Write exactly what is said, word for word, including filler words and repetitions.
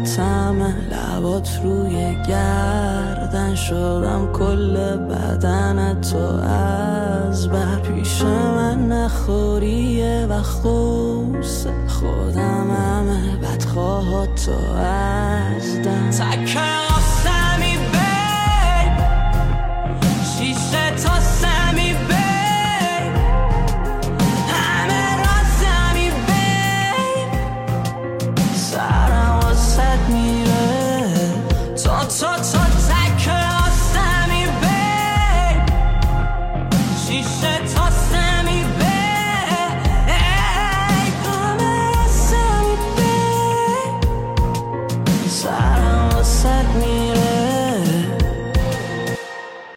طعم لبات روی گردن شدم کل بدن تو از بر پیش من نخوریه و خوص خودم همه بدخواه تو از دم تکه آسمی بی شیشه تا سمی بی همه رازمی بی سرم واسد میره تا تا تا تکه آسمی بی شیشه